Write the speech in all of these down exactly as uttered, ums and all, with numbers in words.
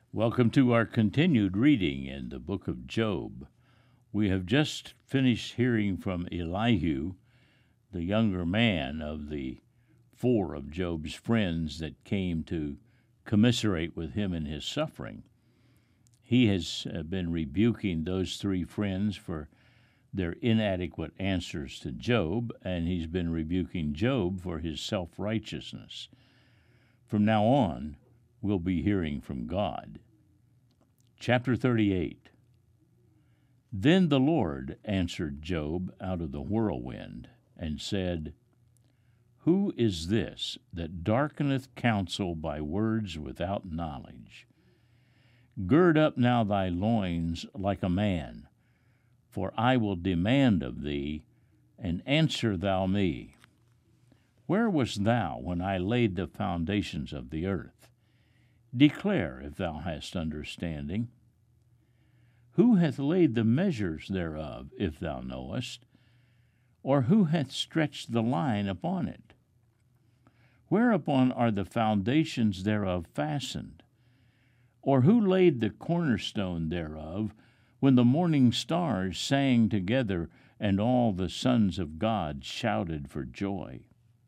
Welcome to our continued reading in the book of Job. We have just finished hearing from Elihu, the younger man of the four of Job's friends that came to commiserate with him in his suffering. He has uh, been rebuking those three friends for their inadequate answers to Job, and he's been rebuking Job for his self-righteousness. From now on, we'll be hearing from God. Chapter thirty-eight. Then the Lord answered Job out of the whirlwind, and said, Who is this that darkeneth counsel by words without knowledge? Gird up now thy loins like a man, for I will demand of thee, and answer thou me. Where wast thou when I laid the foundations of the earth? Declare if thou hast understanding. Who hath laid the measures thereof, if thou knowest? Or who hath stretched the line upon it? Whereupon are the foundations thereof fastened? Or who laid the cornerstone thereof, when the morning stars sang together, and all the sons of God shouted for joy?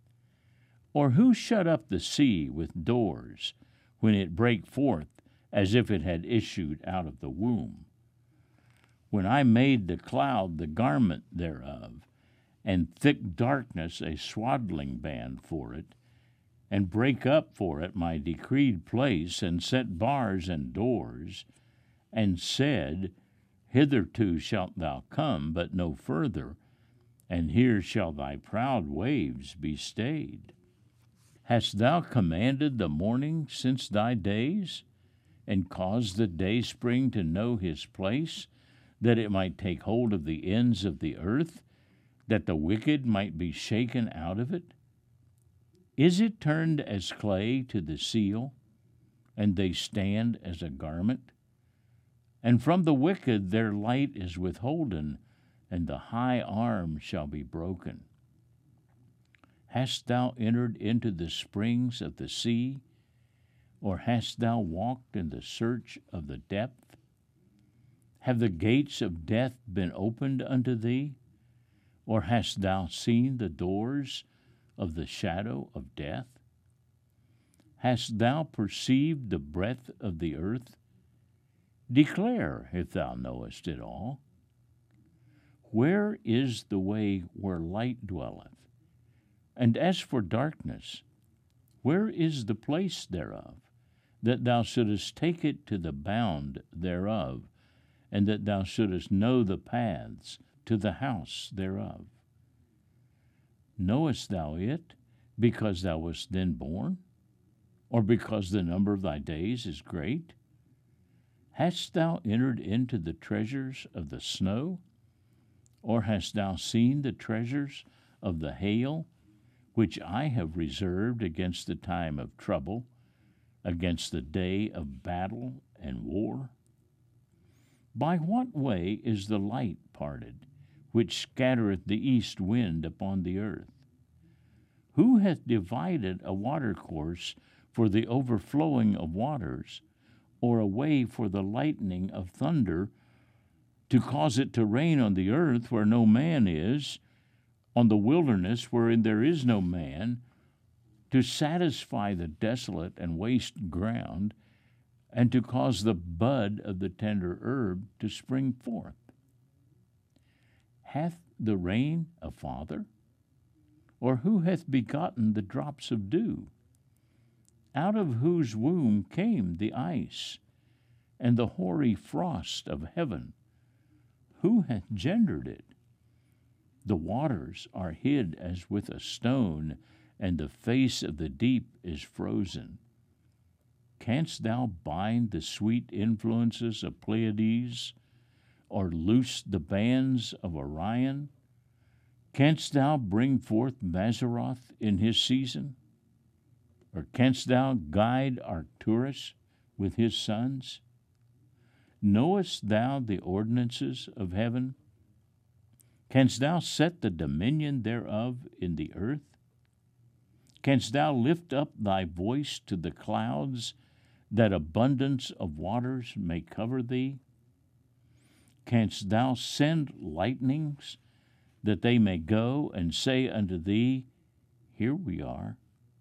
Or who shut up the sea with doors, when it brake forth, as if it had issued out of the womb? When I made the cloud the garment thereof, and thick darkness a swaddling band for it, and brake up for it my decreed place, and set bars and doors, and said, Hitherto shalt thou come, but no further, and here shall thy proud waves be stayed. Hast thou commanded the morning since thy days, and caused the dayspring to know his place, that it might take hold of the ends of the earth, that the wicked might be shaken out of it? Is it turned as clay to the seal, and they stand as a garment? And from the wicked their light is withholden, and the high arm shall be broken. Hast thou entered into the springs of the sea, or hast thou walked in the search of the depth? Have the gates of death been opened unto thee, or hast thou seen the doors of the shadow of death? Hast thou perceived the breadth of the earth? Declare if thou knowest it all. Where is the way where light dwelleth? And as for darkness, where is the place thereof, that thou shouldest take it to the bound thereof, and that thou shouldest know the paths to the house thereof? Knowest thou it, because thou wast then born, or because the number of thy days is great? Hast thou entered into the treasures of the snow, or hast thou seen the treasures of the hail, which I have reserved against the time of trouble, against the day of battle and war? By what way is the light parted, which scattereth the east wind upon the earth? Who hath divided a watercourse for the overflowing of waters, or a way for the lightning of thunder, to cause it to rain on the earth where no man is, on the wilderness wherein there is no man, to satisfy the desolate and waste ground, and to cause the bud of the tender herb to spring forth? Hath the rain a father? Or who hath begotten the drops of dew? Out of whose womb came the ice, and the hoary frost of heaven? Who hath gendered it? The waters are hid as with a stone, and the face of the deep is frozen. Canst thou bind the sweet influences of Pleiades, or loose the bands of Orion? Canst thou bring forth Mazzaroth in his season? Or canst thou guide Arcturus with his sons? Knowest thou the ordinances of heaven? Canst thou set the dominion thereof in the earth? Canst thou lift up thy voice to the clouds, that abundance of waters may cover thee? Canst thou send lightnings, that they may go and say unto thee, Here we are?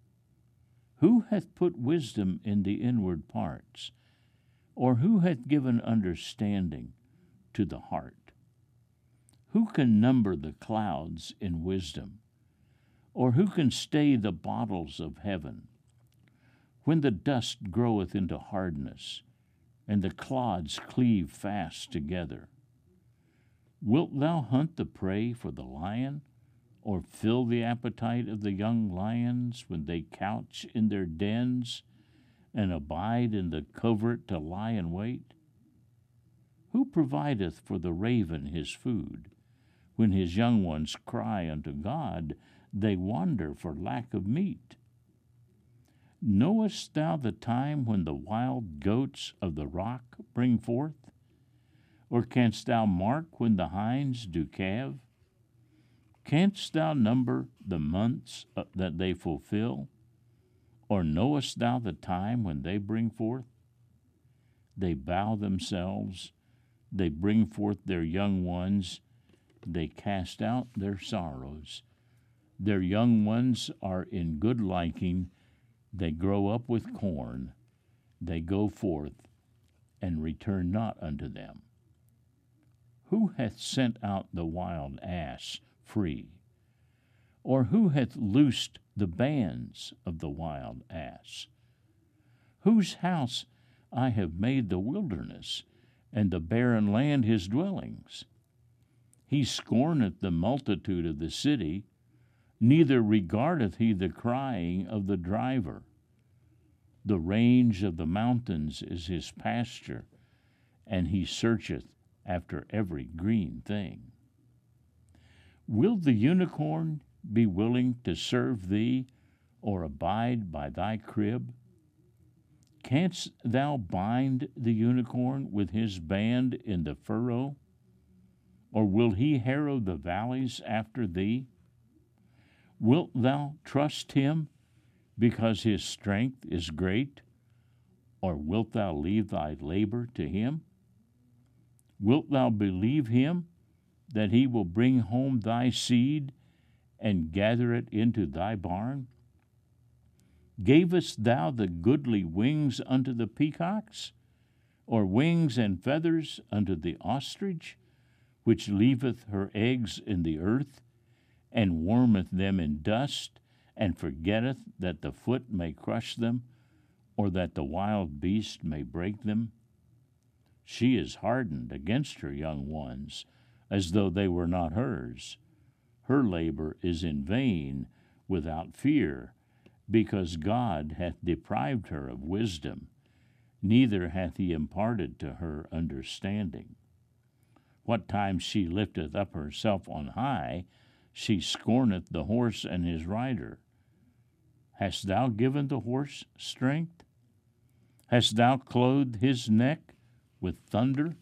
Who hath put wisdom in the inward parts? Or who hath given understanding to the heart? Who can number the clouds in wisdom? Or who can stay the bottles of heaven? When the dust groweth into hardness, and the clods cleave fast together, wilt thou hunt the prey for the lion, or fill the appetite of the young lions when they couch in their dens, and abide in the covert to lie in wait? Who provideth for the raven his food? When his young ones cry unto God, they wander for lack of meat. Knowest thou the time when the wild goats of the rock bring forth? Or canst thou mark when the hinds do calve? Canst thou number the months that they fulfill? Or knowest thou the time when they bring forth? They bow themselves, they bring forth their young ones, they cast out their sorrows. Their young ones are in good liking, they grow up with corn, they go forth, and return not unto them. Who hath sent out the wild ass free? Or who hath loosed the bands of the wild ass? Whose house I have made the wilderness, and the barren land his dwellings. He scorneth the multitude of the city, neither regardeth he the crying of the driver. The range of the mountains is his pasture, and he searcheth after every green thing. Will the unicorn be willing to serve thee, or abide by thy crib? Canst thou bind the unicorn with his band in the furrow? Or will he harrow the valleys after thee? Wilt thou trust him because his strength is great? Or wilt thou leave thy labor to him? Wilt thou believe him that he will bring home thy seed and gather it into thy barn? Gavest thou the goodly wings unto the peacocks, or wings and feathers unto the ostrich, which leaveth her eggs in the earth, and warmeth them in dust, and forgetteth that the foot may crush them, or that the wild beast may break them? She is hardened against her young ones, as though they were not hers. Her labor is in vain, without fear, because God hath deprived her of wisdom, neither hath he imparted to her understanding. What time she lifteth up herself on high, she scorneth the horse and his rider. Hast thou given the horse strength? Hast thou clothed his neck with thunder?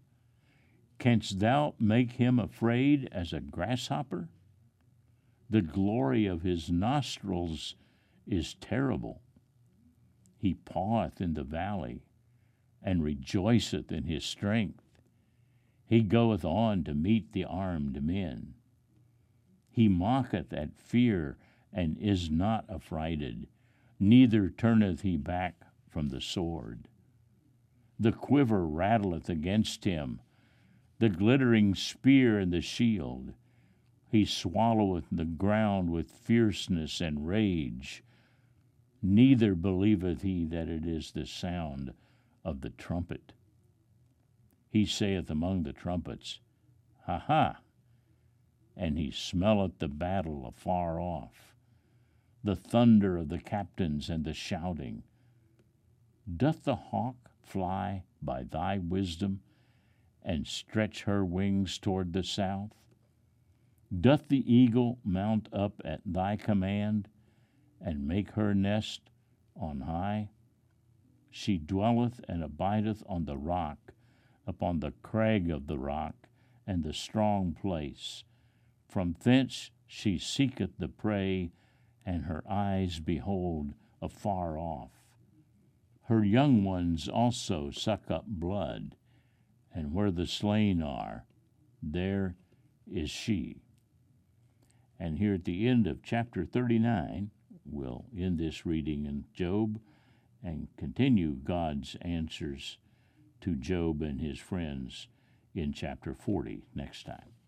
Canst thou make him afraid as a grasshopper? The glory of his nostrils is terrible. He paweth in the valley, and rejoiceth in his strength. He goeth on to meet the armed men. He mocketh at fear, and is not affrighted, neither turneth he back from the sword. The quiver rattleth against him, the glittering spear and the shield. He swalloweth the ground with fierceness and rage, neither believeth he that it is the sound of the trumpet. He saith among the trumpets, Ha ha! And he smelleth the battle afar off, the thunder of the captains and the shouting. Doth the hawk fly by thy wisdom, and stretch her wings toward the south? Doth the eagle mount up at thy command, and make her nest on high? She dwelleth and abideth on the rock, upon the crag of the rock, and the strong place. From thence she seeketh the prey, and her eyes behold afar off. Her young ones also suck up blood, and where the slain are, there is she. And here at the end of chapter thirty-nine, we'll end this reading in Job and continue God's answers to Job and his friends in chapter forty next time.